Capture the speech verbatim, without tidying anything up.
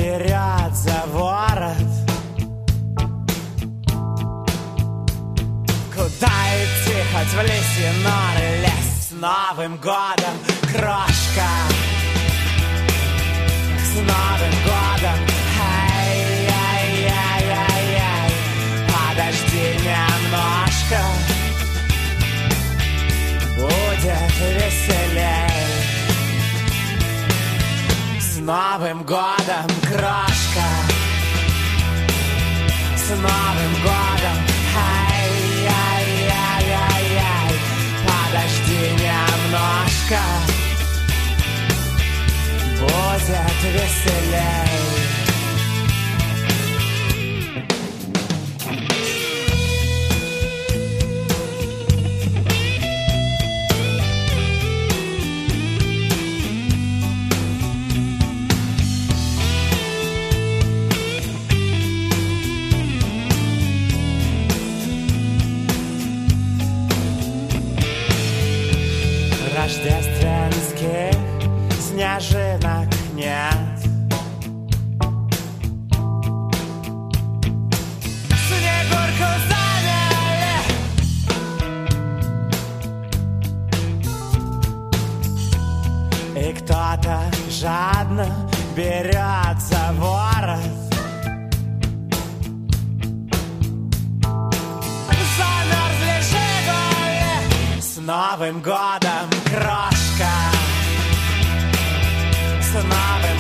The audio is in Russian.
берет за ворот. Куда идти, хоть в лесе норы лезть? С Новым годом, крошка! С Новым годом! Ай-яй-яй-яй-яй! Подожди немножко, будет веселей. С Новым годом, крошка! С Новым годом! Ай-яй-яй-яй-яй! Подожди немножко, будет веселей. Рождественских снежинок нет. Снегурку заняли. И кто-то жадно берет за ворот. Замерзли «Жигули». С Новым годом, крошка! С Новым